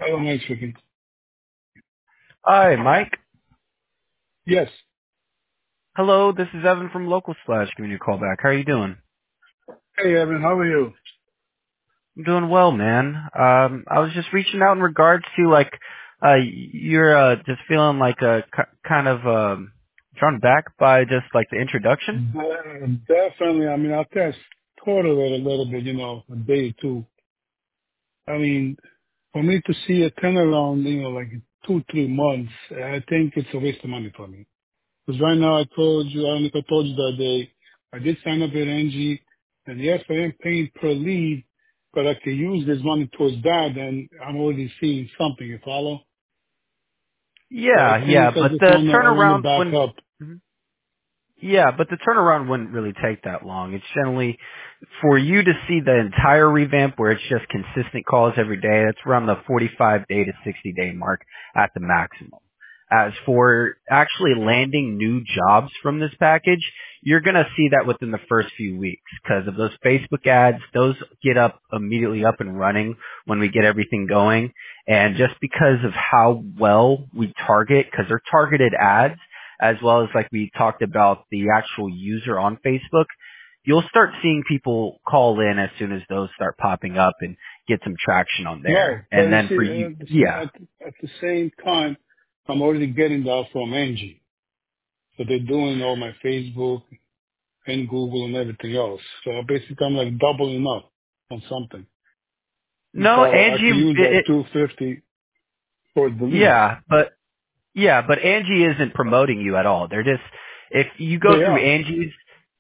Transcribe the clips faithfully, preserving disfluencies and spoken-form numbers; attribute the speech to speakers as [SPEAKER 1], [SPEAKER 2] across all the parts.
[SPEAKER 1] Hello, Mike speaking.
[SPEAKER 2] Hi, Mike.
[SPEAKER 1] Yes.
[SPEAKER 2] Hello, this is Evan from Local Slash giving you a call back. How are you doing?
[SPEAKER 1] Hey, Evan, how are you?
[SPEAKER 2] I'm doing well, man. Um, I was just reaching out in regards to like, uh, you're uh, just feeling like a k- kind of um, drawn back by just like the introduction.
[SPEAKER 1] Uh, definitely. I mean, I test total it a little bit, you know, a day or two. I mean, for me to see a turnaround, you know, like in two, three months, I think it's a waste of money for me. Because right now I told you, I don't know if I told you that day, I did sign up with Angie, and yes, I am paying per lead, but I can use this money towards that, and I'm already seeing something, you follow? So I
[SPEAKER 2] Yeah,
[SPEAKER 1] think
[SPEAKER 2] yeah,
[SPEAKER 1] I
[SPEAKER 2] but
[SPEAKER 1] just
[SPEAKER 2] the
[SPEAKER 1] wanna, I wanna
[SPEAKER 2] turnaround
[SPEAKER 1] back
[SPEAKER 2] when
[SPEAKER 1] up.
[SPEAKER 2] Yeah, but the turnaround wouldn't really take that long. It's generally for you to see the entire revamp where it's just consistent calls every day. That's around the forty-five day to sixty day mark at the maximum. As for actually landing new jobs from this package, you're going to see that within the first few weeks because of those Facebook ads. Those get up immediately up and running when we get everything going. And just because of how well we target, because they're targeted ads, as well as like we talked about the actual user on Facebook, you'll start seeing people call in as soon as those start popping up and get some traction on
[SPEAKER 1] Right.
[SPEAKER 2] there.
[SPEAKER 1] But
[SPEAKER 2] And
[SPEAKER 1] you
[SPEAKER 2] then
[SPEAKER 1] see,
[SPEAKER 2] for you,
[SPEAKER 1] at the,
[SPEAKER 2] yeah.
[SPEAKER 1] at, at the same time, I'm already getting that from Angie. So they're doing all my Facebook and Google and everything else. So basically I'm like doubling up on something.
[SPEAKER 2] No,
[SPEAKER 1] So I can
[SPEAKER 2] Angie,
[SPEAKER 1] use
[SPEAKER 2] it,
[SPEAKER 1] that
[SPEAKER 2] it,
[SPEAKER 1] two hundred fifty for the leads.
[SPEAKER 2] yeah, but yeah, but Angie isn't promoting you at all. They're just, if you go
[SPEAKER 1] They
[SPEAKER 2] through
[SPEAKER 1] are.
[SPEAKER 2] Angie's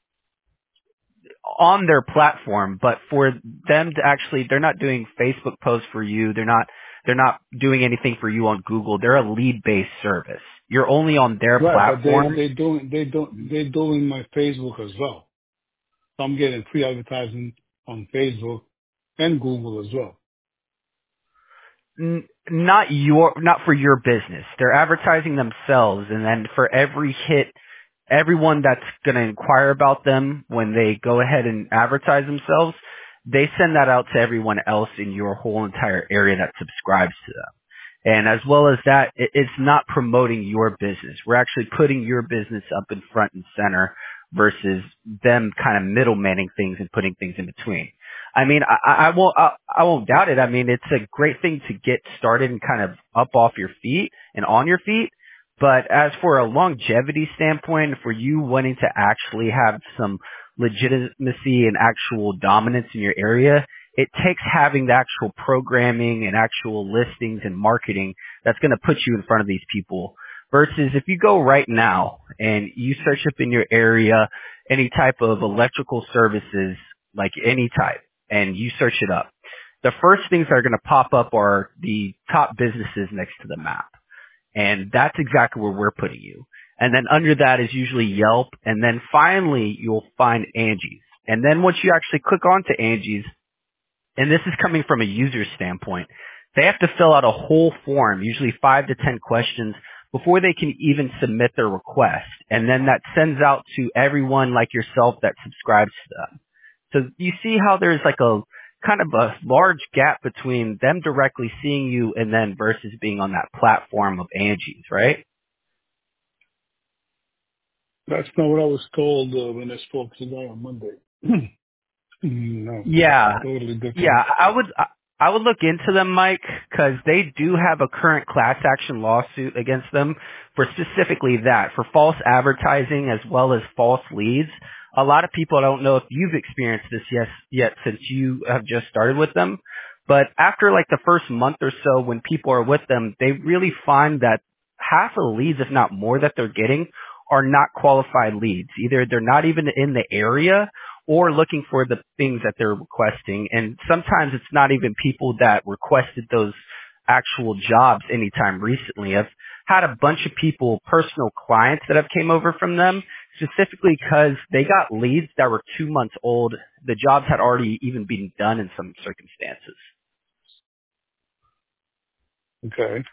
[SPEAKER 2] on their platform, but for them to actually, they're not doing Facebook posts for you. They're not, they're not doing anything for you on Google. They're a lead-based service. You're only on their
[SPEAKER 1] Right. But they,
[SPEAKER 2] platform.
[SPEAKER 1] they doing, they don't, they're doing my Facebook as well. So I'm getting free advertising on Facebook and Google as well.
[SPEAKER 2] N- not your, not for your business. They're advertising themselves, and then for every hit, everyone that's going to inquire about them when they go ahead and advertise themselves, they send that out to everyone else in your whole entire area that subscribes to them. And as well as that, it, it's not promoting your business. We're actually putting your business up in front and center versus them kind of middlemaning things and putting things in between. I mean, I, I I won't, I, I won't doubt it. I mean, it's a great thing to get started and kind of up off your feet and on your feet. But as for a longevity standpoint, for you wanting to actually have some legitimacy and actual dominance in your area, it takes having the actual programming and actual listings and marketing that's going to put you in front of these people. Versus if you go right now and you search up in your area any type of electrical services, like any type, and you search it up, the first things that are going to pop up are the top businesses next to the map. And that's exactly where we're putting you. And then under that is usually Yelp. And then finally, you'll find Angie's. And then once you actually click onto Angie's, and this is coming from a user standpoint, they have to fill out a whole form, usually five to ten questions, before they can even submit their request. And then that sends out to everyone like yourself that subscribes to them. So you see how there's like a kind of a large gap between them directly seeing you and then versus being on that platform of Angie's, right?
[SPEAKER 1] That's not what I was told uh, when I spoke to the guy on Monday. No,
[SPEAKER 2] Yeah,
[SPEAKER 1] totally different.
[SPEAKER 2] yeah. I would I would look into them, Mike, because they do have a current class action lawsuit against them for specifically that, for false advertising as well as false leads. A lot of people, I don't know if you've experienced this yet, yet since you have just started with them, but after like the first month or so when people are with them, they really find that half of the leads, if not more that they're getting, are not qualified leads. Either they're not even in the area or looking for the things that they're requesting. And sometimes it's not even people that requested those actual jobs anytime recently. I've had a bunch of people, personal clients that have came over from them specifically because they got leads that were two months old. The jobs had already even been done in some circumstances.
[SPEAKER 1] Okay.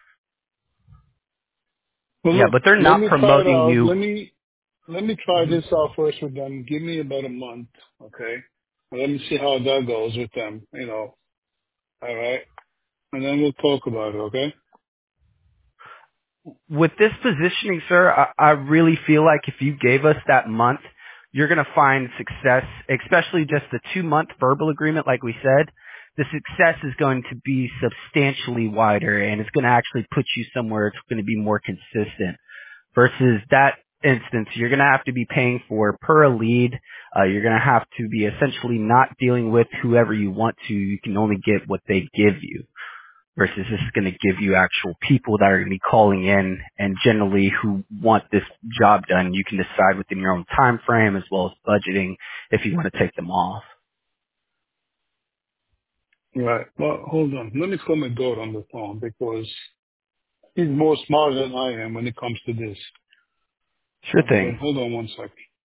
[SPEAKER 1] Well,
[SPEAKER 2] Yeah,
[SPEAKER 1] look,
[SPEAKER 2] but they're
[SPEAKER 1] let
[SPEAKER 2] not
[SPEAKER 1] me try it
[SPEAKER 2] promoting
[SPEAKER 1] out.
[SPEAKER 2] you.
[SPEAKER 1] Let me let me try this out first with them. Give me about a month, okay? And let me see how that goes with them. You know, all right. and then we'll talk about it, okay?
[SPEAKER 2] With this positioning, sir, I, I really feel like if you gave us that month, you're going to find success, especially just the two-month verbal agreement, like we said. The success is going to be substantially wider, and it's going to actually put you somewhere it's going to be more consistent. Versus that instance, you're going to have to be paying for per a lead. Uh, you're going to have to be essentially not dealing with whoever you want to. You can only get what they give you. Versus this is going to give you actual people that are going to be calling in and generally who want this job done. You can decide within your own time frame as well as budgeting if you want to take them off.
[SPEAKER 1] Right. Well, hold on. Let me call my daughter on the phone because he's more smart than I am when it comes to this.
[SPEAKER 2] Sure
[SPEAKER 1] Okay,
[SPEAKER 2] thing.
[SPEAKER 1] hold on one second.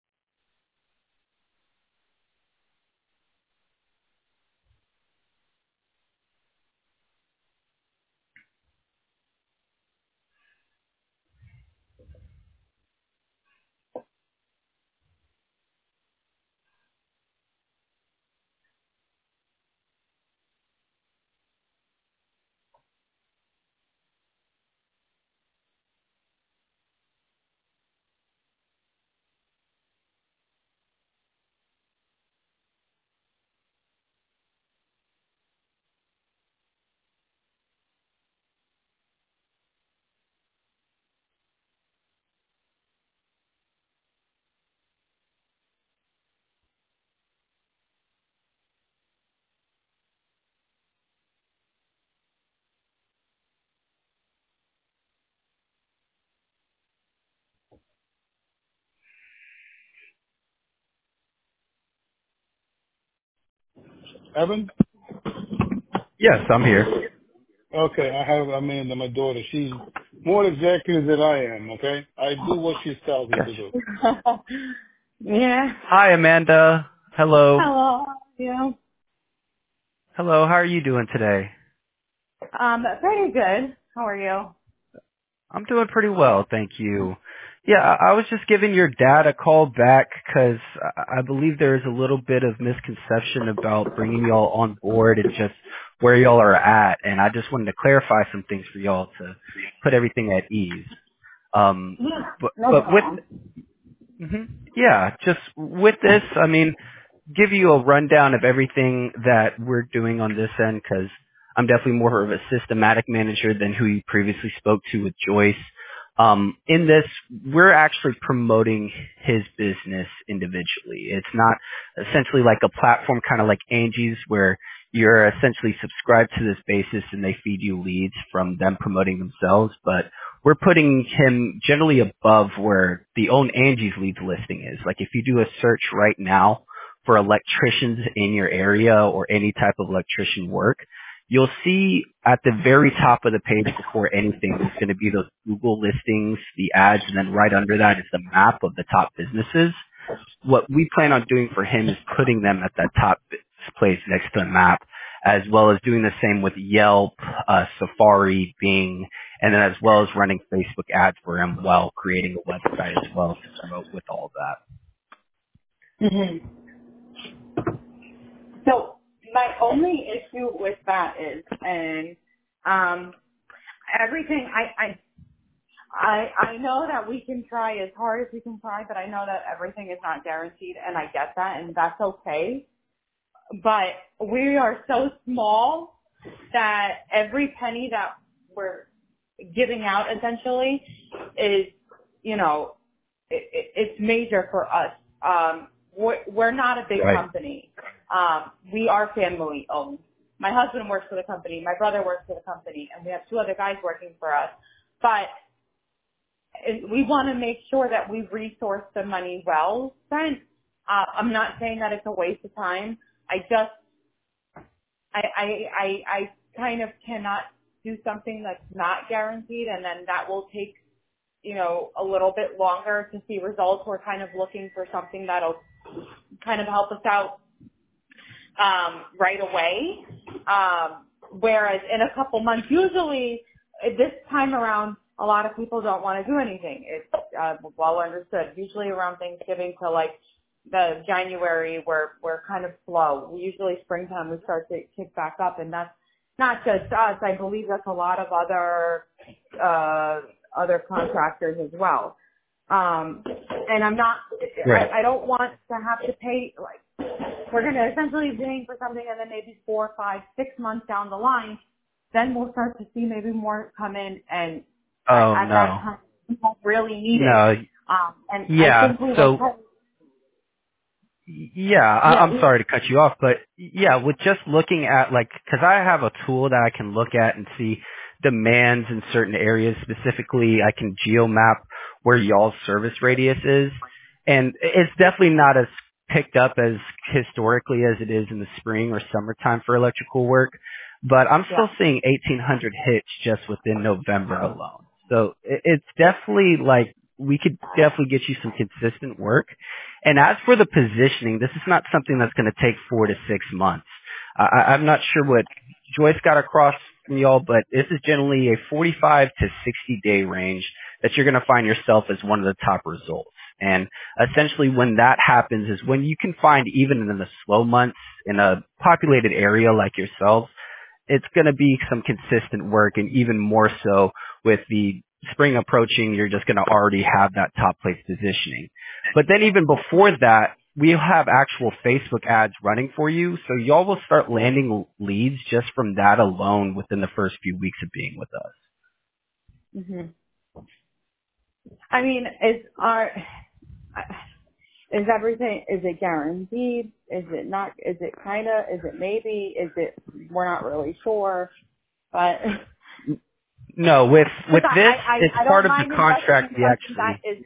[SPEAKER 1] Evan?
[SPEAKER 2] Yes, I'm here.
[SPEAKER 1] Okay, I have Amanda, my daughter. She's more executive than I am, okay? I do what she tells me
[SPEAKER 2] Yes.
[SPEAKER 1] to do.
[SPEAKER 3] Yeah.
[SPEAKER 2] Hi, Amanda. Hello.
[SPEAKER 3] Hello. How are you?
[SPEAKER 2] Hello. How are you doing today?
[SPEAKER 3] Um, pretty good. How are you?
[SPEAKER 2] I'm doing pretty well, thank you. Yeah, I I was just giving your dad a call back because I I believe there is a little bit of misconception about bringing y'all on board and just where y'all are at, and I just wanted to clarify some things for y'all to put everything at ease. Um,
[SPEAKER 3] Yeah.
[SPEAKER 2] but
[SPEAKER 3] No
[SPEAKER 2] but with
[SPEAKER 3] problem.
[SPEAKER 2] hmm yeah, just with this, I mean, give you a rundown of everything that we're doing on this end because I'm definitely more of a systematic manager than who you previously spoke to with Joyce. Um, in this, we're actually promoting his business individually. It's not essentially like a platform kind of like Angie's where you're essentially subscribed to this basis and they feed you leads from them promoting themselves, but we're putting him generally above where the own Angie's leads listing is. Like if you do a search right now, for electricians in your area or any type of electrician work, you'll see at the very top of the page before anything is going to be those Google listings, the ads, and then right under that is the map of the top businesses. What we plan on doing for him is putting them at that top place next to the map, as well as doing the same with Yelp, uh, Safari, Bing, and then as well as running Facebook ads for him while creating a website as well to promote with all of that.
[SPEAKER 3] hmm So my only issue with that is, and um, everything I, I I I know that we can try as hard as we can try, but I know that everything is not guaranteed, and I get that, and that's okay. But we are so small that every penny that we're giving out essentially is, you know, it, it, it's major for us. Um, we're, we're not a big
[SPEAKER 2] Right.
[SPEAKER 3] company. Um, we are family owned. My husband works for the company. My brother works for the company, and we have two other guys working for us. But it- we want to make sure that we resource the money well spent. Uh, I'm not saying that it's a waste of time. I just I, I, I, I kind of cannot do something that's not guaranteed, and then that will take, you know, a little bit longer to see results. We're kind of looking for something that'll kind of help us out um, right away. Um, whereas in a couple months, usually uh, this time around, a lot of people don't want to do anything. It's uh, well understood. Usually around Thanksgiving to like the January, we're we're kind of slow. Usually springtime we start to kick back up, and that's not just us. I believe that's a lot of other uh, other contractors as well. Um, and I'm not.
[SPEAKER 2] Right.
[SPEAKER 3] I, I don't want to have to pay. Like we're going to essentially be paying for something, and then maybe four, five, six months down the line, then we'll start to see maybe more come in, and at,
[SPEAKER 2] Oh
[SPEAKER 3] at that
[SPEAKER 2] no.
[SPEAKER 3] time we won't really need it.
[SPEAKER 2] No.
[SPEAKER 3] Um, and I
[SPEAKER 2] Yeah.
[SPEAKER 3] think we were.
[SPEAKER 2] So yeah, I,
[SPEAKER 3] Yeah.
[SPEAKER 2] I'm
[SPEAKER 3] We,
[SPEAKER 2] sorry to cut you off, but yeah, with just looking at like, because I have a tool that I can look at and see demands in certain areas. Specifically, I can geomap where y'all's service radius is, and it's definitely not as picked up as historically as it is in the spring or summertime for electrical work. But I'm
[SPEAKER 3] yeah.
[SPEAKER 2] still seeing eighteen hundred hits just within November alone. So it- it's definitely like we could definitely get you some consistent work. And as for the positioning, this is not something that's going to take four to six months. Uh, I, I'm not sure what Joyce got across from y'all, but this is generally a forty-five to sixty day range that you're going to find yourself as one of the top results. And essentially when that happens is when you can find, even in the slow months in a populated area like yourselves, it's going to be some consistent work, and even more so with the spring approaching, you're just going to already have that top place positioning. But then even before that, we have actual Facebook ads running for you, so y'all will start landing leads just from that alone within the first few weeks of being with us.
[SPEAKER 3] hmm I mean, is our is everything? Is it guaranteed? Is it not? Is it kind of? Is it maybe? Is it? We're not really sure, but.
[SPEAKER 2] No, with with
[SPEAKER 3] Because
[SPEAKER 2] this,
[SPEAKER 3] I, I,
[SPEAKER 2] it's
[SPEAKER 3] I
[SPEAKER 2] part
[SPEAKER 3] don't
[SPEAKER 2] of the
[SPEAKER 3] mind investing
[SPEAKER 2] contract
[SPEAKER 3] in
[SPEAKER 2] we
[SPEAKER 3] something that
[SPEAKER 2] actually
[SPEAKER 3] is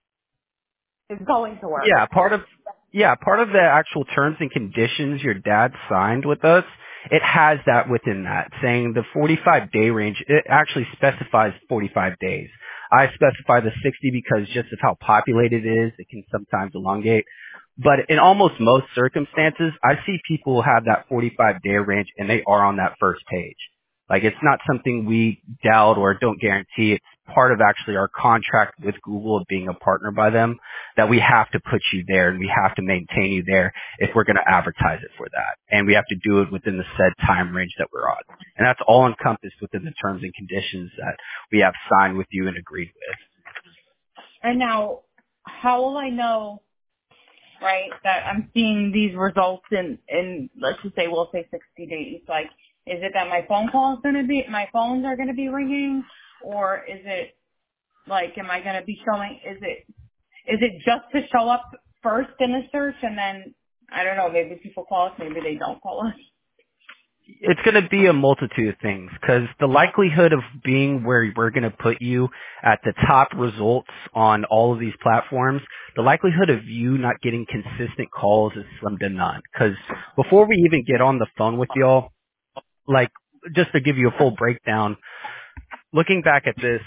[SPEAKER 3] is going to work.
[SPEAKER 2] Yeah, part of yeah, part of the actual terms and conditions your dad signed with us, it has that within that, saying the forty-five day range, it actually specifies forty-five days. I specify the sixty because just of how populated it is, it can sometimes elongate. But in almost most circumstances, I see people have that forty-five day range and they are on that first page. Like it's not something we doubt or don't guarantee. It's part of actually our contract with Google of being a partner by them, that we have to put you there and we have to maintain you there if we're going to advertise it for that. And we have to do it within the said time range that we're on. And that's all encompassed within the terms and conditions that we have signed with you and agreed with.
[SPEAKER 3] And now, how will I know, right, that I'm seeing these results in, in let's just say, we'll say sixty days? Like, is it that my phone call is going to be, my phones are going to be ringing? Or is it, like, am I going to be showing, is it, is it just to show up first in the search and then, I don't know, maybe people call us, maybe they don't call us?
[SPEAKER 2] It's going to be a multitude of things, because the likelihood of being where we're going to put you at the top results on all of these platforms, the likelihood of you not getting consistent calls is slim to none. Because before we even get on the phone with y'all, like, just to give you a full breakdown, looking back at this,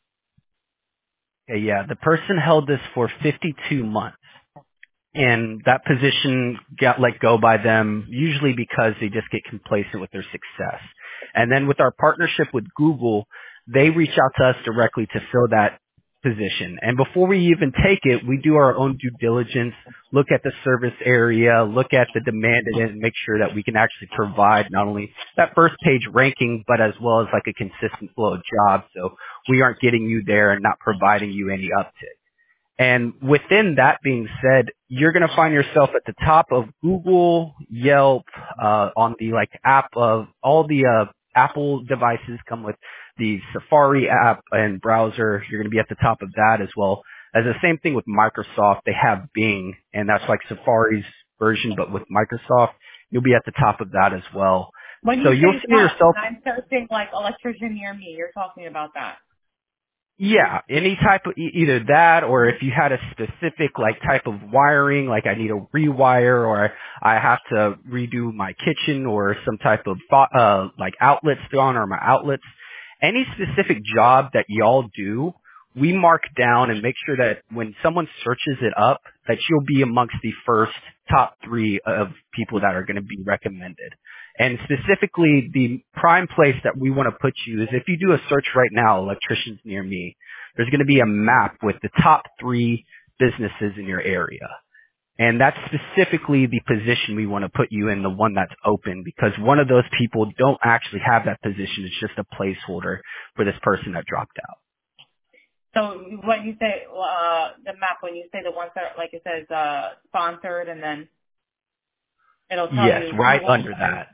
[SPEAKER 2] okay, yeah, the person held this for fifty-two months. And that position got let go by them, usually because they just get complacent with their success. And then with our partnership with Google, they reach out to us directly to fill that position. And before we even take it, we do our own due diligence, look at the service area, look at the demand in it, and make sure that we can actually provide not only that first page ranking, but as well as like a consistent flow of jobs. So we aren't getting you there and not providing you any uptick. And within that being said, you're going to find yourself at the top of Google, Yelp, uh, on the like app of all the, uh, Apple devices come with the Safari app and browser. You're going to be at the top of that, as well as the same thing with Microsoft. They have Bing, and that's like Safari's version, but with Microsoft, you'll be at the top of that as well.
[SPEAKER 3] When
[SPEAKER 2] So
[SPEAKER 3] you
[SPEAKER 2] you'll
[SPEAKER 3] say
[SPEAKER 2] see
[SPEAKER 3] top,
[SPEAKER 2] yourself.
[SPEAKER 3] I'm searching like electrician near me, you're talking about that.
[SPEAKER 2] Yeah, any type of e- either that, or if you had a specific like type of wiring, like I need a rewire, or I have to redo my kitchen, or some type of uh like outlets gone, or my outlets, any specific job that y'all do, we mark down and make sure that when someone searches it up, that you'll be amongst the first top three of people that are going to be recommended. And specifically, the prime place that we want to put you is if you do a search right now, electricians near me, there's going to be a map with the top three businesses in your area. And that's specifically the position we want to put you in, the one that's open, because one of those people don't actually have that position. It's just a placeholder for this person that dropped out.
[SPEAKER 3] So when you say uh, the map, when you say the ones that, like it says, uh, sponsored, and then it'll tell
[SPEAKER 2] Yes,
[SPEAKER 3] you who
[SPEAKER 2] right
[SPEAKER 3] won't.
[SPEAKER 2] under that.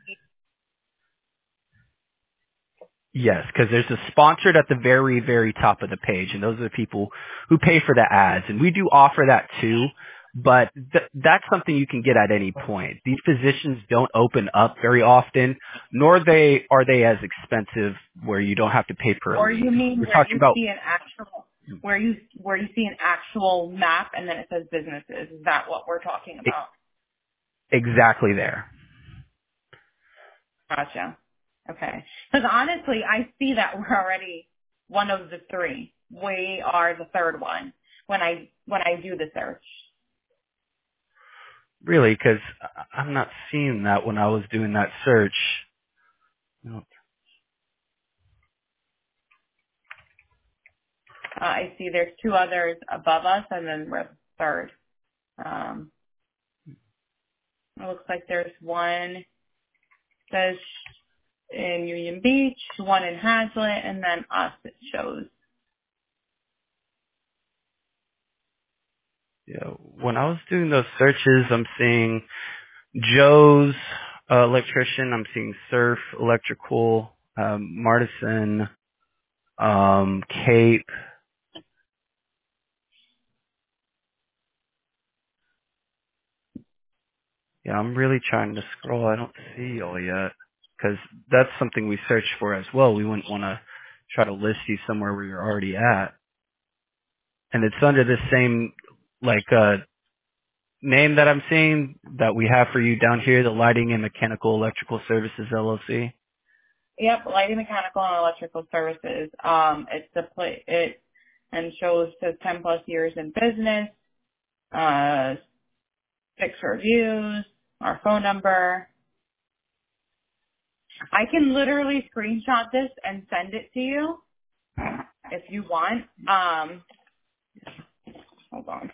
[SPEAKER 2] Yes, because there's a sponsored at the very, very top of the page, and those are the people who pay for the ads. And we do offer that too, but th- that's something you can get at any point. These positions don't open up very often, nor they are they as expensive where you don't have to pay per
[SPEAKER 3] Or
[SPEAKER 2] lead.
[SPEAKER 3] you mean
[SPEAKER 2] We're
[SPEAKER 3] where
[SPEAKER 2] talking
[SPEAKER 3] you
[SPEAKER 2] about
[SPEAKER 3] see an actual, where you where you see an actual map and then it says businesses? Is that what we're talking
[SPEAKER 2] e-
[SPEAKER 3] about?
[SPEAKER 2] exactly there.
[SPEAKER 3] Gotcha. Okay. Because honestly, I see that we're already one of the three. We are the third one when I when I do the search.
[SPEAKER 2] Really, because I'm not seeing that when I was doing that search. No.
[SPEAKER 3] Uh, I see there's two others above us, and then we're third. Um, it looks like there's one says in Union Beach, one in Hazlet, and then us. It shows.
[SPEAKER 2] Yeah, when I was doing those searches, I'm seeing Joe's uh, electrician. I'm seeing Surf Electrical, um, Martison, um, Cape. Yeah, I'm really trying to scroll. I don't see y'all yet because that's something we search for as well. We wouldn't want to try to list you somewhere where you're already at, and it's under the same like uh, name that I'm seeing that we have for you down here, the Lighting and Mechanical Electrical Services L L C.
[SPEAKER 3] Yep, lighting, mechanical, and electrical services. Um, it's the pla it and shows says ten plus years in business. Uh, six reviews. Our phone number. I can literally screenshot this and send it to you if you want. Um, hold on.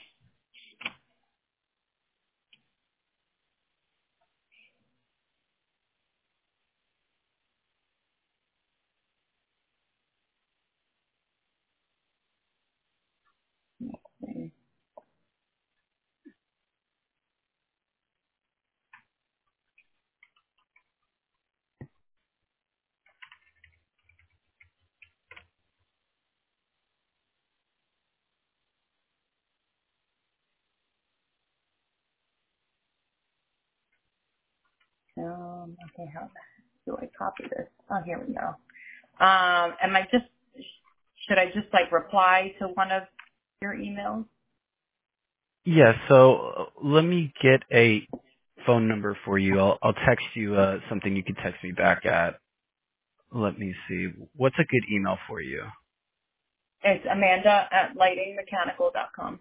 [SPEAKER 3] Um, okay, how do I copy this? Oh, here we go. Um, am I just should I just like reply to one of your emails?
[SPEAKER 2] Yeah, so uh, let me get a phone number for you. I'll, I'll text you uh, something you can text me back at. Let me see. What's a good email for you?
[SPEAKER 3] It's Amanda at lighting mechanical dot com.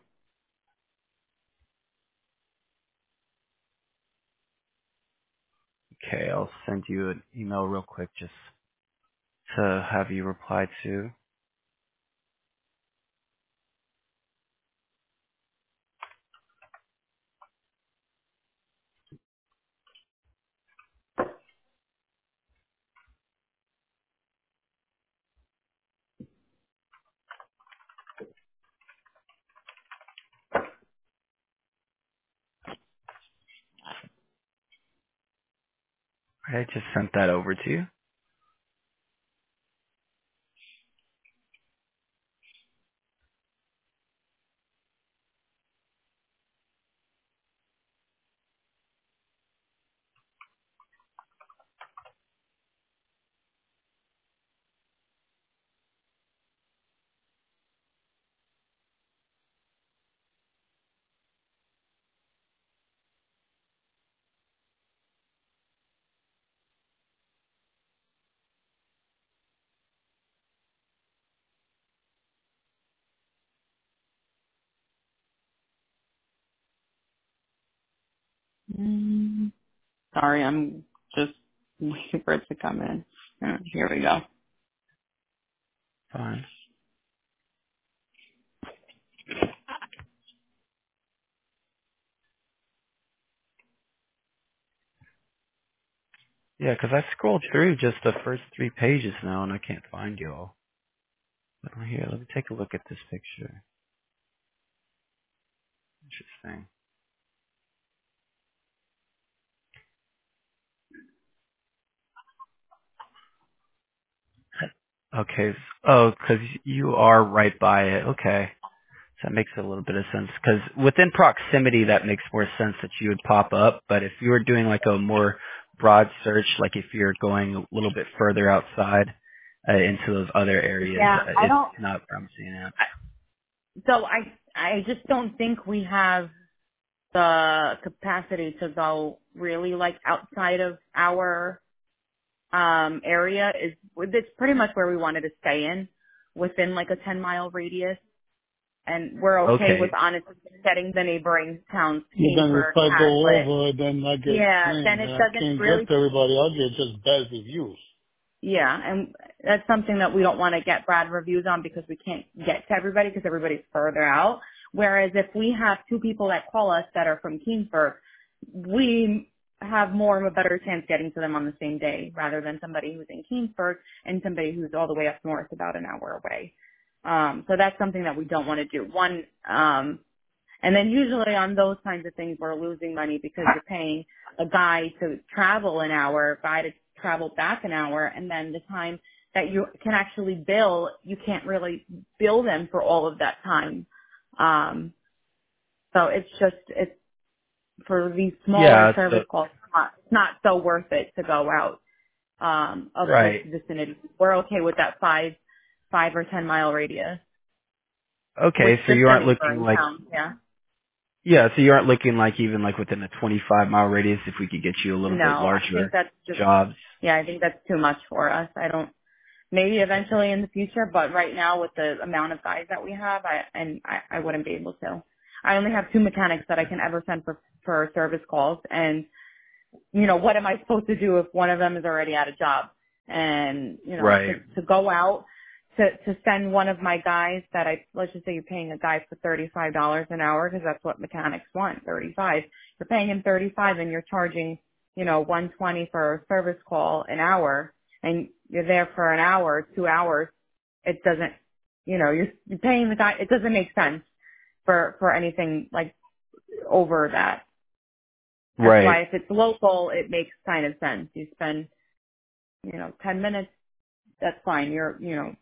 [SPEAKER 2] Okay, I'll send you an email real quick just to have you reply to. I just sent that over to you.
[SPEAKER 3] Mm, sorry, I'm just waiting for it to come in. Uh, here we go.
[SPEAKER 2] Fine. Yeah, because I scrolled through just the first three pages now, and I can't find you all. But here, let me take a look at this picture. Interesting. Okay. s- Oh, because you are right by it. Okay. So that makes a little bit of sense. Because within proximity, that makes more sense that you would pop up. But if you were doing like a more broad search, like if you're going a little bit further outside uh, into those other areas,
[SPEAKER 3] Yeah,
[SPEAKER 2] uh,
[SPEAKER 3] I
[SPEAKER 2] it's
[SPEAKER 3] don't.
[SPEAKER 2] not where I'm seeing it.
[SPEAKER 3] So I I just don't think we have the capacity to go really like outside of our um area. Is it's pretty much where we wanted to stay in, within like a ten mile radius, and we're okay with
[SPEAKER 2] Okay.
[SPEAKER 3] honestly getting the neighboring towns.
[SPEAKER 1] But then if
[SPEAKER 3] Kingsburg,
[SPEAKER 1] I go
[SPEAKER 3] Hazlet.
[SPEAKER 1] over, then I get
[SPEAKER 3] Yeah, then
[SPEAKER 1] claimed,
[SPEAKER 3] it
[SPEAKER 1] and I
[SPEAKER 3] doesn't
[SPEAKER 1] can't get
[SPEAKER 3] really.
[SPEAKER 1] to everybody. I'll get just bad reviews.
[SPEAKER 3] Yeah, and that's something that we don't want to get bad reviews on because we can't get to everybody because everybody's further out. Whereas if we have two people that call us that are from Kingsburg, we have more of a better chance getting to them on the same day rather than somebody who's in Kingsburg and somebody who's all the way up north about an hour away. Um, so that's something that we don't want to do. One, um, and then usually on those kinds of things, we're losing money because you're paying a guy to travel an hour, a guy to travel back an hour, and then the time that you can actually bill, you can't really bill them for all of that time. Um, so it's just, it's for these smaller
[SPEAKER 2] Yeah.
[SPEAKER 3] service
[SPEAKER 2] So
[SPEAKER 3] calls, it's not, it's not so worth it to go out, um, of this
[SPEAKER 2] right.
[SPEAKER 3] vicinity. We're okay with that five, five or ten mile radius with
[SPEAKER 2] Okay. So
[SPEAKER 3] just
[SPEAKER 2] you
[SPEAKER 3] the
[SPEAKER 2] aren't looking
[SPEAKER 3] neighboring
[SPEAKER 2] like
[SPEAKER 3] towns, yeah.
[SPEAKER 2] yeah. So you aren't looking like even like within a twenty-five mile radius if we could get you a little bit
[SPEAKER 3] No, I think
[SPEAKER 2] larger
[SPEAKER 3] that's just,
[SPEAKER 2] jobs.
[SPEAKER 3] yeah, I think that's too much for us. I don't, maybe eventually in the future, but right now with the amount of guys that we have, I, and I, I wouldn't be able to. I only have two mechanics that I can ever send for, for service calls. And, you know, what am I supposed to do if one of them is already at a job? And, you know, to,
[SPEAKER 2] Right.
[SPEAKER 3] to go out, to, to send one of my guys that I, let's just say you're paying a guy for thirty-five dollars an hour because that's what mechanics want, thirty-five. You're paying him thirty-five and you're charging, you know, one twenty for a service call an hour and you're there for an hour, two hours. It doesn't, you know, you're, you're paying the guy, it doesn't make sense for, for anything like over that. That's
[SPEAKER 2] Right.
[SPEAKER 3] why if it's local, it makes kind of sense. You spend, you know, ten minutes, that's fine. You're, you know,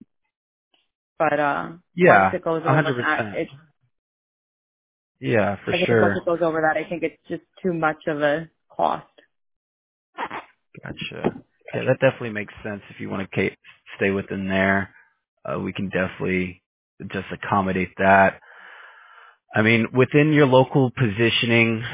[SPEAKER 3] but, uh, once
[SPEAKER 2] Yeah.
[SPEAKER 3] it goes
[SPEAKER 2] A
[SPEAKER 3] over
[SPEAKER 2] hundred
[SPEAKER 3] that,
[SPEAKER 2] percent.
[SPEAKER 3] it's,
[SPEAKER 2] Yeah, for
[SPEAKER 3] I think once
[SPEAKER 2] sure.
[SPEAKER 3] it goes over that, I think it's just too much of a cost.
[SPEAKER 2] Gotcha. Yeah, that definitely makes sense. If you want to ca- stay within there, uh, we can definitely just accommodate that. I mean, within your local positioning,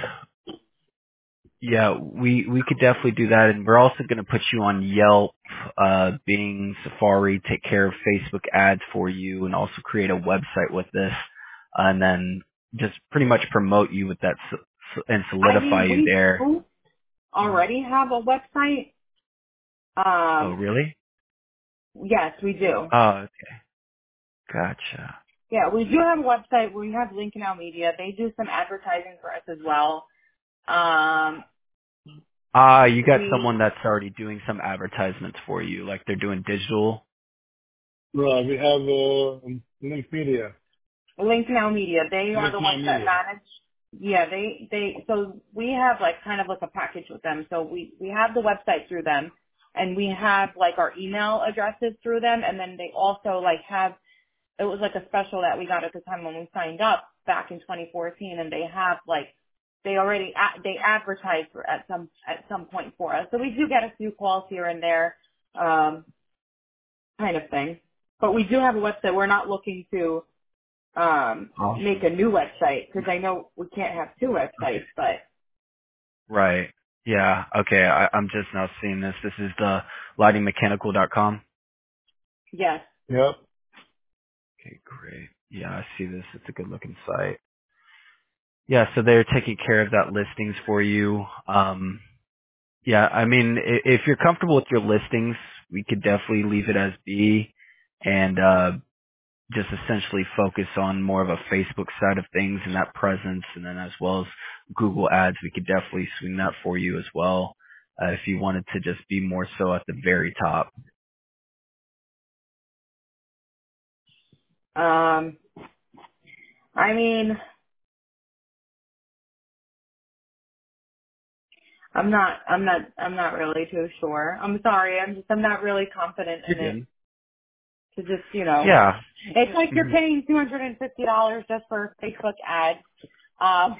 [SPEAKER 2] yeah, we we could definitely do that, and we're also going to put you on Yelp, uh, Bing, Safari, take care of Facebook ads for you, and also create a website with this, and then just pretty much promote you with that s- s- and
[SPEAKER 3] I
[SPEAKER 2] solidify
[SPEAKER 3] mean,
[SPEAKER 2] you
[SPEAKER 3] we
[SPEAKER 2] there.
[SPEAKER 3] do
[SPEAKER 2] Mhm.
[SPEAKER 3] already have a website.
[SPEAKER 2] Oh,
[SPEAKER 3] Um,
[SPEAKER 2] really?
[SPEAKER 3] yes, we do.
[SPEAKER 2] Oh, okay. Gotcha.
[SPEAKER 3] Yeah, we do have a website. We have Lincoln Out Media. They do some advertising for us as well. Um,
[SPEAKER 2] Ah, you got
[SPEAKER 3] we
[SPEAKER 2] someone that's already doing some advertisements for you, like they're doing digital.
[SPEAKER 1] Right, we have uh, Link Media.
[SPEAKER 3] Link Now Media, they are
[SPEAKER 1] Link
[SPEAKER 3] the
[SPEAKER 1] My
[SPEAKER 3] ones that
[SPEAKER 1] Media.
[SPEAKER 3] manage. Yeah, they they so we have like kind of like a package with them. So we we have the website through them, and we have like our email addresses through them, and then they also like have, it was like a special that we got at the time when we signed up back in twenty fourteen, and they have like they already a- they advertise for at some at some point for us. So we do get a few calls here and there, um, kind of thing. But we do have a website. We're not looking to um, make
[SPEAKER 2] Awesome.
[SPEAKER 3] a new website because I know we can't have two
[SPEAKER 2] Okay.
[SPEAKER 3] websites, but
[SPEAKER 2] Right. Yeah. Okay. I, I'm just now seeing this. This is the lighting mechanical dot com.
[SPEAKER 3] yes,
[SPEAKER 1] Yep.
[SPEAKER 2] Okay, great. Yeah, I see this. It's a good looking site. Yeah, so they're taking care of that listings for you. Um, yeah, I mean, i- if you're comfortable with your listings, we could definitely leave it as B and uh, just essentially focus on more of a Facebook side of things and that presence, and then as well as Google Ads, we could definitely swing that for you as well. uh, if you wanted to just be more so at the very top.
[SPEAKER 3] Um, I mean, I'm not, I'm not, I'm not really too sure. I'm sorry. I'm just, I'm not really confident in
[SPEAKER 2] You're
[SPEAKER 3] it
[SPEAKER 2] good.
[SPEAKER 3] to just, you know,
[SPEAKER 2] Yeah.
[SPEAKER 3] it's like you're
[SPEAKER 2] Mhm.
[SPEAKER 3] paying two hundred fifty dollars just for a Facebook ad. Um,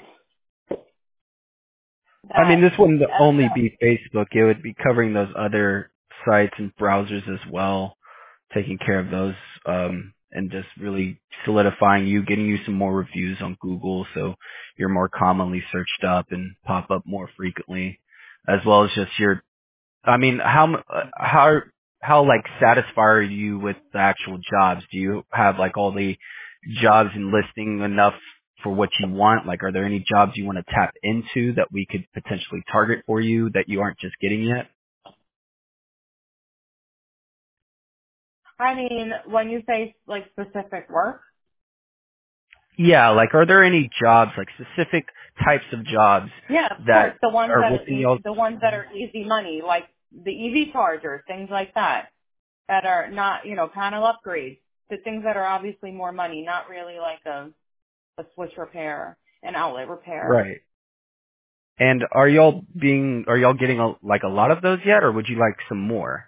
[SPEAKER 2] I mean,
[SPEAKER 3] that,
[SPEAKER 2] this wouldn't
[SPEAKER 3] uh,
[SPEAKER 2] only
[SPEAKER 3] that,
[SPEAKER 2] be Facebook. It would be covering those other sites and browsers as well, taking care of those, um, and just really solidifying you, getting you some more reviews on Google so you're more commonly searched up and pop up more frequently, as well as just your, I mean, how, m- uh, how, how like satisfied are you with the actual jobs? Do you have like all the jobs and listing enough for what you want? Like, are there any jobs you want to tap into that we could potentially target for you that you aren't just getting yet?
[SPEAKER 3] I mean, when you say like specific work,
[SPEAKER 2] Yeah, like are there any jobs, like specific types of jobs
[SPEAKER 3] yeah, of course,
[SPEAKER 2] that
[SPEAKER 3] the ones
[SPEAKER 2] are
[SPEAKER 3] that are
[SPEAKER 2] within
[SPEAKER 3] e-
[SPEAKER 2] y'all?
[SPEAKER 3] the ones that are easy money, like the E V chargers, things like that, that are not, you know, panel upgrades, the things that are obviously more money, not really like a a switch repair, an outlet repair.
[SPEAKER 2] Right. And are y'all being, are y'all getting a, like a lot of those yet, or would you like some more?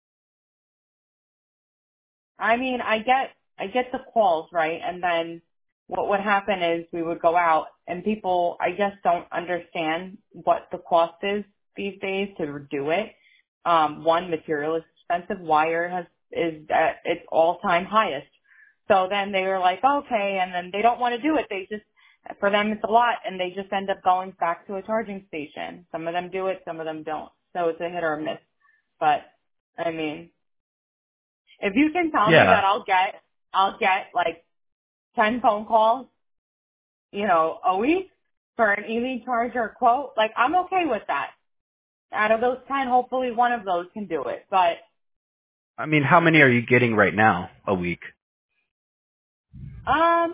[SPEAKER 3] I mean, I get I get the calls, right? And then what would happen is we would go out and people, I guess, don't understand what the cost is these days to do it. Um, one, material is expensive. Wire has is at its all time highest. So then they were like, okay, and then they don't want to do it. They just, for them it's a lot, and they just end up going back to a charging station. Some of them do it, some of them don't. So it's a hit or a miss. But I mean, if you can tell me
[SPEAKER 2] Yeah.
[SPEAKER 3] that I'll get, I'll get like ten phone calls, you know, a week for an E V charger quote, like I'm okay with that. Out of those ten, hopefully one of those can do it. But,
[SPEAKER 2] I mean, how many are you getting right now a week?
[SPEAKER 3] um,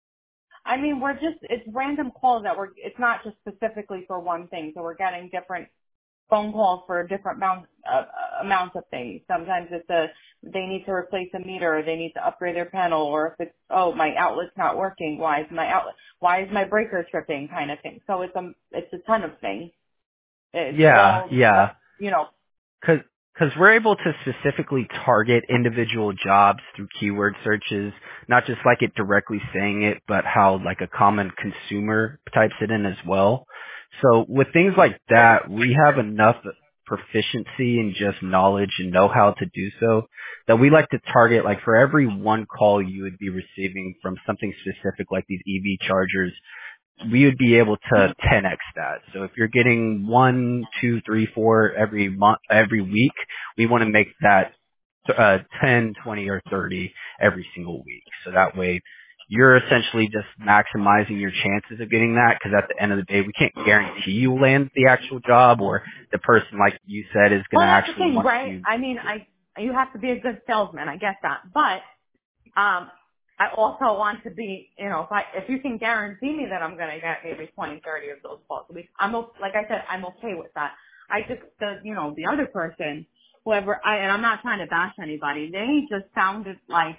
[SPEAKER 3] I mean, we're just, it's random calls that we're, it's not just specifically for one thing. So we're getting different phone calls for different amounts, uh, amounts of things. Sometimes it's a, they need to replace a meter, or they need to upgrade their panel, or if it's, oh, my outlet's not working. Why is my outlet, why is my breaker tripping kind of thing. So it's a, it's a ton of things. It's
[SPEAKER 2] Yeah,
[SPEAKER 3] all, uh,
[SPEAKER 2] yeah.
[SPEAKER 3] you know,
[SPEAKER 2] Cause, cause we're able to specifically target individual jobs through keyword searches, not just like it directly saying it, but how like a common consumer types it in as well. So with things like that, we have enough proficiency and just knowledge and know-how to do so that we like to target, like for every one call you would be receiving from something specific like these E V chargers, we would be able to ten x that. So if you're getting one, two, three, four every month, every week, we want to make that uh, ten, twenty, or thirty every single week. So that way you're essentially just maximizing your chances of getting that, because at the end of the day, we can't guarantee you land the actual job, or the person, like you said, is going
[SPEAKER 3] well,
[SPEAKER 2] to
[SPEAKER 3] that's the
[SPEAKER 2] actually
[SPEAKER 3] thing,
[SPEAKER 2] want
[SPEAKER 3] right?
[SPEAKER 2] you.
[SPEAKER 3] I mean, I, you have to be a good salesman. I get that. But, um, I also want to be, you know, if I, if you can guarantee me that I'm going to get maybe twenty, thirty of those calls a week, I'm, o- like I said, I'm okay with that. I just, the, you know, the other person, whoever, I, and I'm not trying to bash anybody, they just sounded like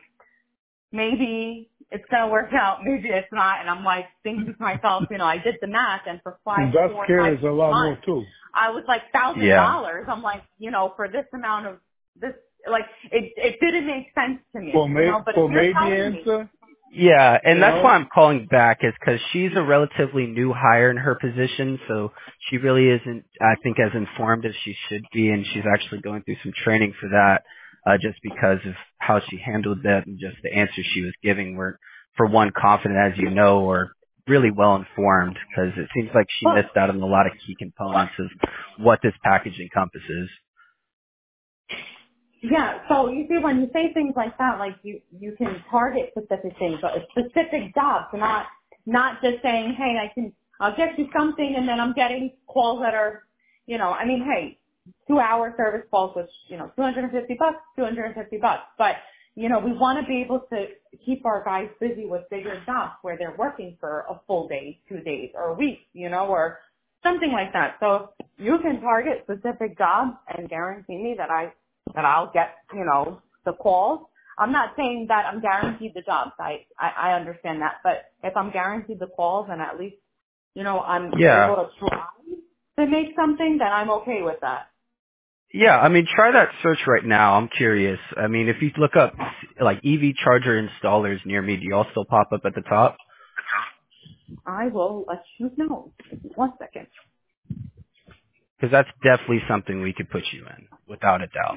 [SPEAKER 3] maybe it's going to work out, maybe it's not. And I'm like thinking to myself, you know, I did the math, and for five,
[SPEAKER 1] And that
[SPEAKER 3] four, five,
[SPEAKER 1] scares a
[SPEAKER 3] six
[SPEAKER 1] lot more
[SPEAKER 3] months,
[SPEAKER 1] too.
[SPEAKER 3] I was like thousand
[SPEAKER 2] Yeah.
[SPEAKER 3] dollars. I'm like, you know, for this amount of this, like it, it didn't make sense to
[SPEAKER 1] For
[SPEAKER 3] me, you
[SPEAKER 1] may,
[SPEAKER 3] know, but if
[SPEAKER 1] for
[SPEAKER 3] you're
[SPEAKER 1] maybe
[SPEAKER 3] telling me,
[SPEAKER 1] answer,
[SPEAKER 2] Yeah,
[SPEAKER 1] you
[SPEAKER 2] and that's why
[SPEAKER 1] know,
[SPEAKER 2] I'm calling back, is because she's a relatively new hire in her position, so she really isn't, I think, as informed as she should be, and she's actually going through some training for that, uh, just because of how she handled that and just the answers she was giving were, for one, confident, as you know, or really well informed, because it seems like she
[SPEAKER 3] well,
[SPEAKER 2] missed out on a lot of key components of what this package encompasses.
[SPEAKER 3] yeah, so you see when you say things like that, like you, you can target specific things, but specific jobs, not, not just saying, hey, I can, I'll get you something, and then I'm getting calls that are, you know, I mean, hey, two hour service calls, which, you know, two hundred fifty bucks, two hundred fifty bucks, but, you know, we want to be able to keep our guys busy with bigger jobs where they're working for a full day, two days, or a week, you know, or something like that. So you can target specific jobs and guarantee me that I that I'll get, you know, the calls. I'm not saying that I'm guaranteed the jobs. I, I, I understand that. But if I'm guaranteed the calls and at least, you know, I'm
[SPEAKER 2] Yeah.
[SPEAKER 3] able to try to make something, then I'm okay with that.
[SPEAKER 2] Yeah, I mean, try that search right now. I'm curious. I mean, if you look up like E V charger installers near me, do y'all still pop up at the top?
[SPEAKER 3] I will let you know. One second.
[SPEAKER 2] Because that's definitely something we could put you in, without a doubt.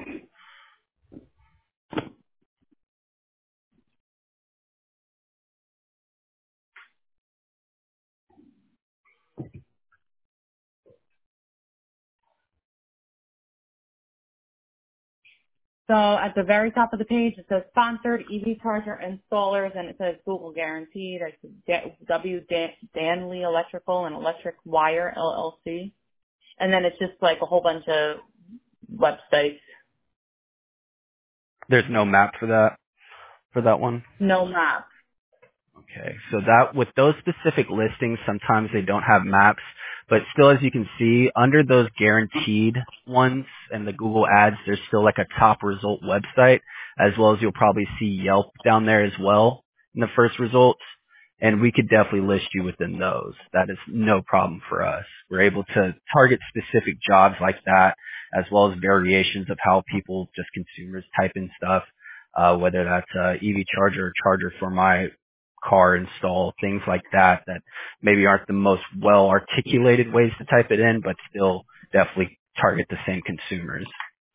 [SPEAKER 3] So at the very top of the page, it says sponsored E V charger installers, and it says Google guaranteed. It's Da- W. Dan- Danley Electrical and Electric Wire L L C. And then it's just like a whole bunch of websites.
[SPEAKER 2] There's no map for that, for that one?
[SPEAKER 3] No map.
[SPEAKER 2] Okay, so that with those specific listings, sometimes they don't have maps, but still, as you can see, under those guaranteed ones and the Google ads, there's still like a top result website, as well as you'll probably see Yelp down there as well in the first results, and we could definitely list you within those. That is no problem for us. We're able to target specific jobs like that, as well as variations of how people, just consumers, type in stuff, uh, whether that's uh, E V charger or charger for my car install, things like that, that maybe aren't the most well articulated ways to type it in, but still definitely target the same consumers.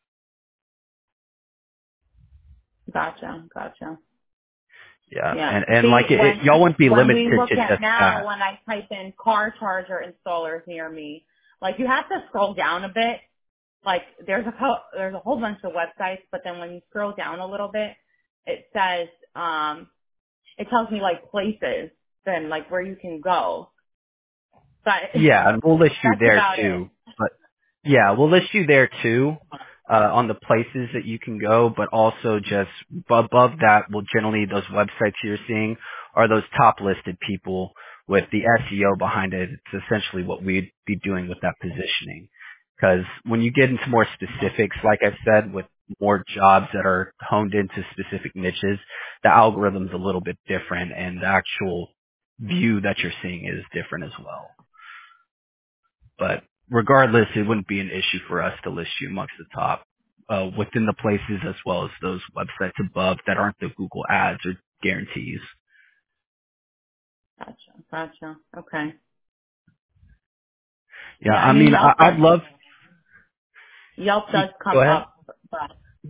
[SPEAKER 3] Gotcha. Gotcha.
[SPEAKER 2] Yeah.
[SPEAKER 3] Yeah.
[SPEAKER 2] And, and
[SPEAKER 3] See,
[SPEAKER 2] like it, it,
[SPEAKER 3] when
[SPEAKER 2] y'all wouldn't be
[SPEAKER 3] when
[SPEAKER 2] limited
[SPEAKER 3] we look
[SPEAKER 2] to
[SPEAKER 3] at
[SPEAKER 2] just
[SPEAKER 3] now,
[SPEAKER 2] that.
[SPEAKER 3] when I type in car charger installers near me, like you have to scroll down a bit. Like there's a co- there's a whole bunch of websites, but then when you scroll down a little bit, it says um it tells me like places, then like where you can go. But
[SPEAKER 2] Yeah, and we'll list you
[SPEAKER 3] that's
[SPEAKER 2] there
[SPEAKER 3] about it.
[SPEAKER 2] too. But yeah, we'll list you there too, uh, on the places that you can go, but also just above that, well, generally those websites you're seeing are those top listed people with the S E O behind it. It's essentially what we'd be doing with that positioning. Because when you get into more specifics, like I said, with more jobs that are honed into specific niches, the algorithm's a little bit different and the actual view that you're seeing is different as well. But regardless, it wouldn't be an issue for us to list you amongst the top uh, within the places as well as those websites above that aren't the Google ads or guarantees.
[SPEAKER 3] Gotcha. Gotcha. Okay.
[SPEAKER 2] Yeah,
[SPEAKER 3] Yeah, I
[SPEAKER 2] I
[SPEAKER 3] mean
[SPEAKER 2] mean, I,
[SPEAKER 3] Yelp
[SPEAKER 2] I'd
[SPEAKER 3] does
[SPEAKER 2] love.
[SPEAKER 3] Yelp does
[SPEAKER 2] Go
[SPEAKER 3] come
[SPEAKER 2] ahead.
[SPEAKER 3] up, but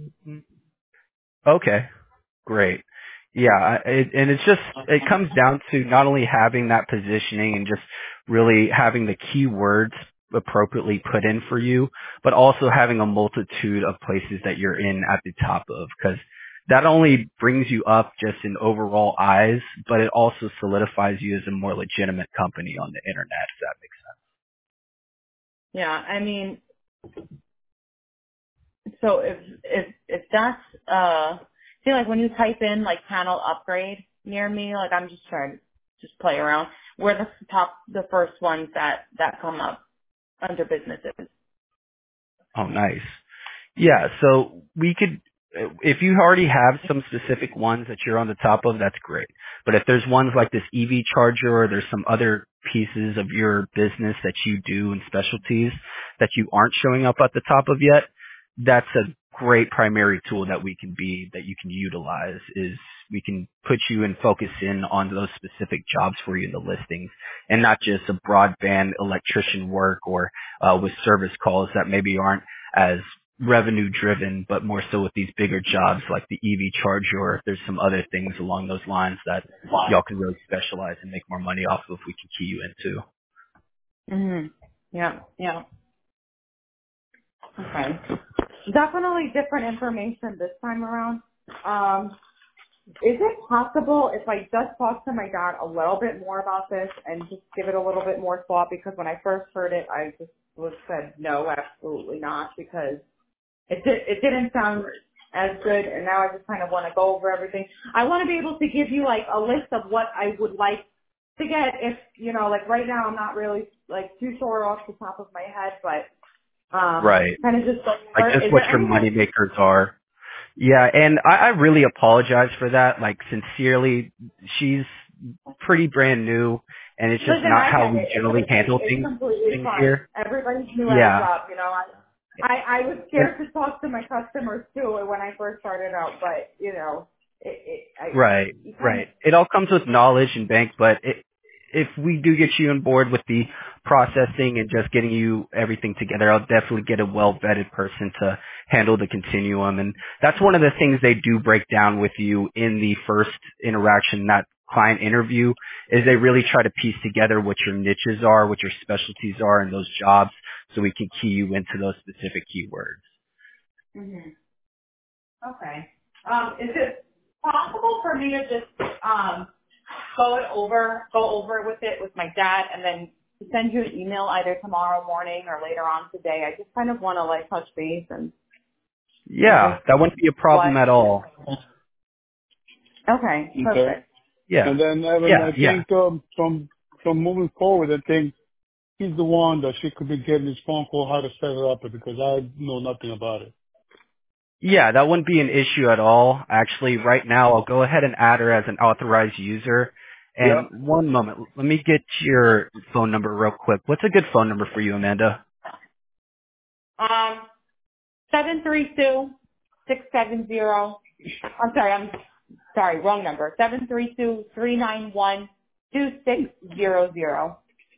[SPEAKER 2] Okay. Great. Yeah, I- it, and it's just, it comes down to not only having that positioning and just really having the keywords appropriately put in for you, but also having a multitude of places that you're in at the top of, because that only brings you up just in overall eyes, but it also solidifies you as a more legitimate company on the internet, if that makes sense.
[SPEAKER 3] yeah, I mean, so if if if that's uh, see, like when you type in like panel upgrade near me, like I'm just trying to just play around. We're the top, the first ones that that come up under businesses.
[SPEAKER 2] Oh, nice. Yeah, so we could, if you already have some specific ones that you're on the top of, that's great. But if there's ones like this E V charger or there's some other pieces of your business that you do and specialties that you aren't showing up at the top of yet, that's a great primary tool that we can be, that you can utilize is we can put you and focus in on those specific jobs for you in the listings and not just a broadband electrician work or uh, with service calls that maybe aren't as revenue driven, but more so with these bigger jobs like the E V charger, or if there's some other things along those lines that y'all can really specialize and make more money off of, we can key you into.
[SPEAKER 3] Mhm. Yeah. Yeah. Okay. Definitely different information this time around. Um, is it possible if I just talk to my dad a little bit more about this and just give it a little bit more thought? Because when I first heard it, I just was said no, absolutely not, because it did, it didn't sound as good, and now I just kind of want to go over everything. I want to be able to give you like a list of what I would like to get if you know, like right now I'm not really like too sure off the top of my head, but um,
[SPEAKER 2] Right.
[SPEAKER 3] kind of just like,
[SPEAKER 2] Like
[SPEAKER 3] where,
[SPEAKER 2] just
[SPEAKER 3] is
[SPEAKER 2] what
[SPEAKER 3] there
[SPEAKER 2] your
[SPEAKER 3] anything?
[SPEAKER 2] money makers are. Yeah, and I, I really apologize for that. Like sincerely, she's pretty brand new, and it's just
[SPEAKER 3] Listen,
[SPEAKER 2] not
[SPEAKER 3] I
[SPEAKER 2] how
[SPEAKER 3] get
[SPEAKER 2] we
[SPEAKER 3] it. It's
[SPEAKER 2] generally
[SPEAKER 3] okay.
[SPEAKER 2] handle
[SPEAKER 3] It's
[SPEAKER 2] things
[SPEAKER 3] completely
[SPEAKER 2] things
[SPEAKER 3] fine.
[SPEAKER 2] here.
[SPEAKER 3] Everybody's new at a
[SPEAKER 2] Yeah,
[SPEAKER 3] job, you know. I, I, I was
[SPEAKER 2] and,
[SPEAKER 3] scared to talk to my customers too when I first started out, but you know, it, it I,
[SPEAKER 2] right,
[SPEAKER 3] you kind of.
[SPEAKER 2] right. It all comes with knowledge and bank, but it, if we do get you on board with the processing and just getting you everything together, I'll definitely get a well vetted person to handle the continuum. And that's one of the things they do break down with you in the first interaction, that client interview, is they really try to piece together what your niches are, what your specialties are in those jobs, so we can key you into those specific keywords.
[SPEAKER 3] hmm Okay. Um, is it possible for me to just um go it over, go over with it with my dad, and then send you an email either tomorrow morning or later on today? I just kind of want to like touch base and and
[SPEAKER 2] Yeah,
[SPEAKER 3] just
[SPEAKER 2] that wouldn't be a
[SPEAKER 3] what.
[SPEAKER 2] problem at all.
[SPEAKER 3] Okay,
[SPEAKER 1] Okay.
[SPEAKER 3] perfect.
[SPEAKER 2] Yeah,
[SPEAKER 1] And then Evan,
[SPEAKER 2] yeah,
[SPEAKER 1] I
[SPEAKER 2] yeah.
[SPEAKER 1] think um, from from moving forward, I think he's the one that she could be getting his phone call how to set it up because I know nothing about it.
[SPEAKER 2] Yeah, that wouldn't be an issue at all. Actually, right now, I'll go ahead and add her as an authorized user.
[SPEAKER 1] Yeah.
[SPEAKER 2] And one moment, let me get your phone number real quick. What's a good phone number for you, Amanda?
[SPEAKER 3] Um, seven three two six seven zero. I'm sorry, I'm sorry, wrong number. Seven three two three nine one two six zero zero.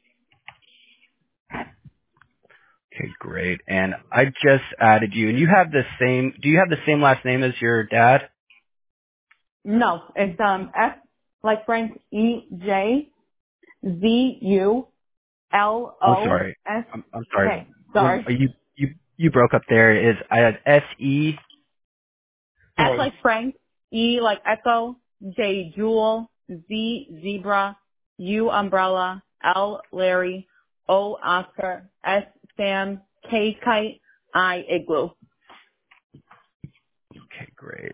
[SPEAKER 2] Okay, great. And I just added you, and you have the same. Do you have the same last name as your dad?
[SPEAKER 3] No, it's um F like Frank E J Z U L
[SPEAKER 2] I'm
[SPEAKER 3] O
[SPEAKER 2] sorry.
[SPEAKER 3] S
[SPEAKER 2] I'm, I'm sorry.
[SPEAKER 3] K.
[SPEAKER 2] When
[SPEAKER 3] Sorry.
[SPEAKER 2] you you you broke up there, is I had S E.
[SPEAKER 3] F
[SPEAKER 1] Right.
[SPEAKER 3] like Frank, E like Echo, J Jewel, Z Zebra, U Umbrella, L Larry, O Oscar, S Sam, K Kite, I Igloo.
[SPEAKER 2] Okay, great.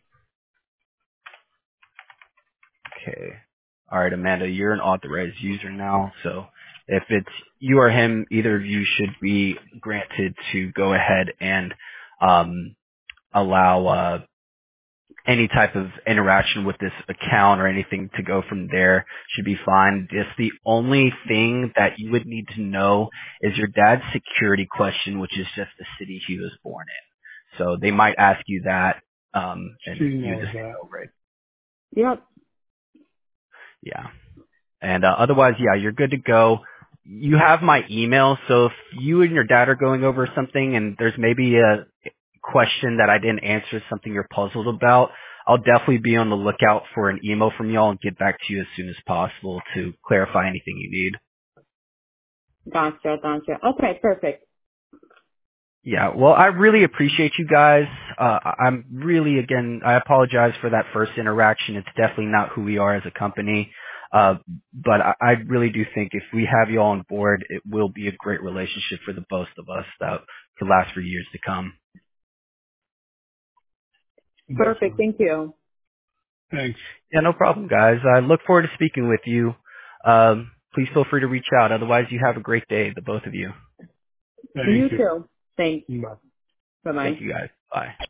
[SPEAKER 2] Okay. All right, Amanda, you're an authorized user now, so if it's you or him, either of you should be granted to go ahead and um, allow uh, any type of interaction with this account or anything to go from there should be fine. Just the only thing that you would need to know is your dad's security question, which is just the city he was born in. So they might ask you that, um,
[SPEAKER 1] She
[SPEAKER 2] and you
[SPEAKER 1] knows
[SPEAKER 2] just
[SPEAKER 1] that.
[SPEAKER 2] go over it.
[SPEAKER 3] Yep.
[SPEAKER 2] Yeah. And uh, otherwise, yeah, you're good to go. You have my email, so if you and your dad are going over something and there's maybe a question that I didn't answer, something you're puzzled about, I'll definitely be on the lookout for an email from y'all and get back to you as soon as possible to clarify anything you need.
[SPEAKER 3] Gotcha, gotcha. Okay, perfect.
[SPEAKER 2] Yeah, well, I really appreciate you guys. Uh, I- I'm really, again, I apologize for that first interaction. It's definitely not who we are as a company. Uh, but I, I really do think if we have you all on board, it will be a great relationship for the both of us that could last for years to come.
[SPEAKER 3] Perfect.
[SPEAKER 1] Definitely.
[SPEAKER 3] Thank you.
[SPEAKER 1] Thanks.
[SPEAKER 2] Yeah, no problem, guys. I look forward to speaking with you. Um, please feel free to reach out. Otherwise, you have a great day, the both of you.
[SPEAKER 1] Thank
[SPEAKER 3] You
[SPEAKER 1] you.
[SPEAKER 3] too. Thanks.
[SPEAKER 1] Bye.
[SPEAKER 3] Bye bye.
[SPEAKER 2] Thank you, guys. Bye.